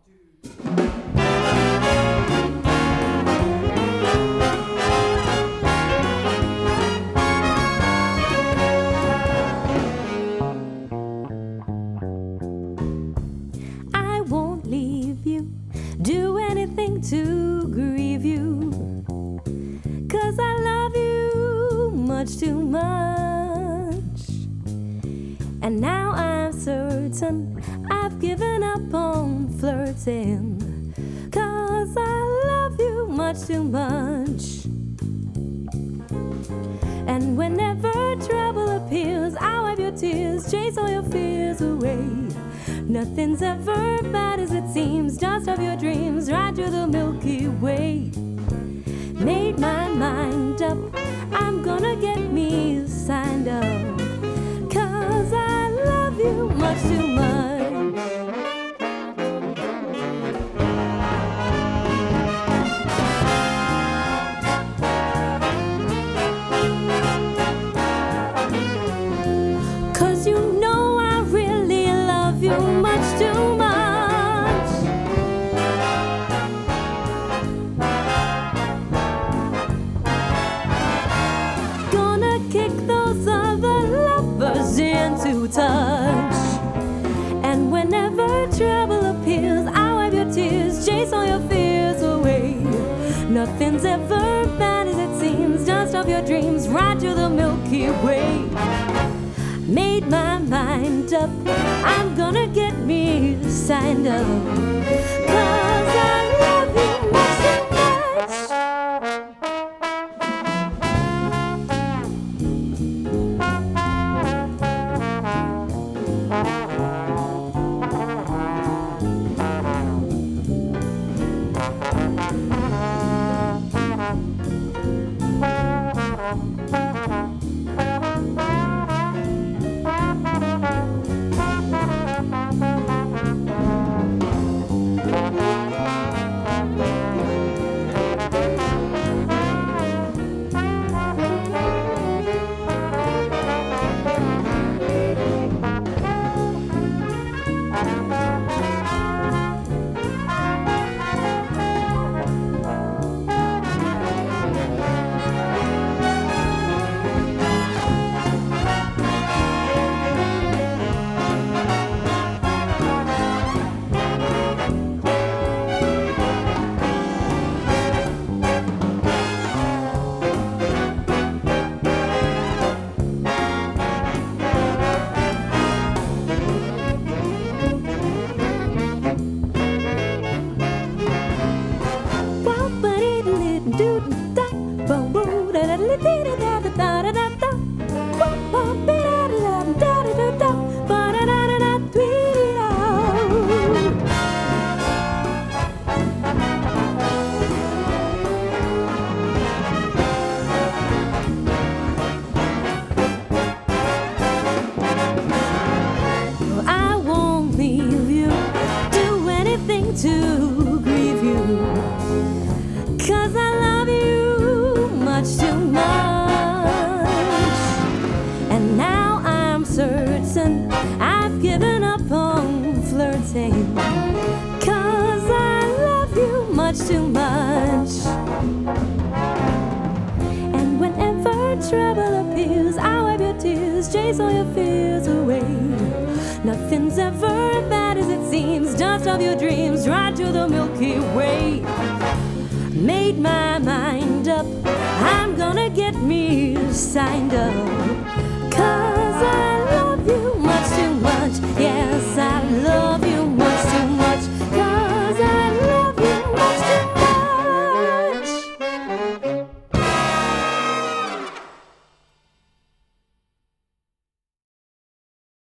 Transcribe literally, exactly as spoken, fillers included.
I won't leave you, do anything to grieve you, 'cause I love you much too much. And now I'm certain I've given up on flirting, 'cause I love you much too much. And whenever trouble appears, I'll wipe your tears, chase all your fears away. Nothing's ever bad as it seems, just of your dreams, right through the Milky Way. Made my mind up, I'm gonna get me signed up, 'cause I love you much too much. To touch. And whenever trouble appears, I'll wipe your tears, chase all your fears away. Nothing's ever bad as it seems, just of your dreams, right to the Milky Way. Made my mind up, I'm gonna get me signed up, 'cause I love you much too much. To grieve you, 'cause I love you much too much. And now I'm certain I've given up on flirting, 'cause I love you much too much. And whenever trouble appears, I'll wipe your tears, chase all your fears away. Nothing's ever bad as it seems, just of your dreams, right to the Milky Way. Made my mind up, I'm gonna get me signed up,